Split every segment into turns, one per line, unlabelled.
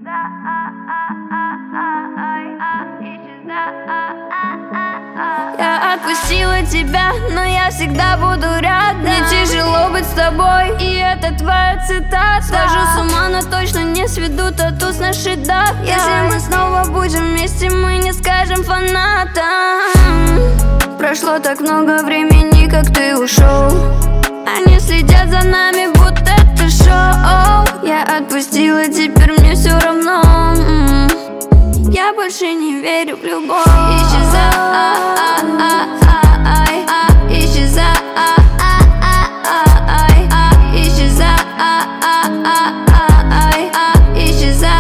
Я отпустила тебя, но я всегда буду рядом. Мне тяжело быть с тобой, и это твоя цитата. Схожу с ума, но точно не сведу тату с нашей датой. Если мы снова будем вместе, мы не скажем фанатам. Прошло так много времени, как ты ушел. Они следят за нами, будто это шоу. Я отпустила, теперь мне все равно. Я больше не верю в любовь. Исчезай, исчезай, исчезай, исчезай.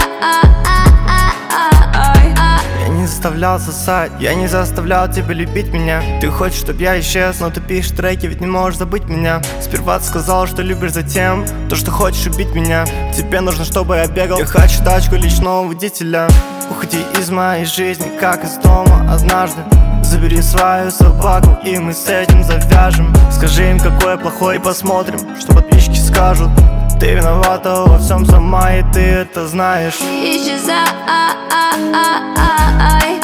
Я не заставлял сосать, я не заставлял тебя любить меня. Ты хочешь, чтоб я исчез, но ты пишешь треки, ведь не можешь забыть меня. Сперва ты сказал, что любишь, затем то, что хочешь убить меня. Тебе нужно, чтобы я бегал. Я хочу тачку личного водителя. Уходи из моей жизни, как из дома однажды. Забери свою собаку, и мы с этим завяжем. Скажи им, какой я плохой, и посмотрим, что подписчики скажут. Ты виновата во всем сама, и ты это знаешь.
Исчезай.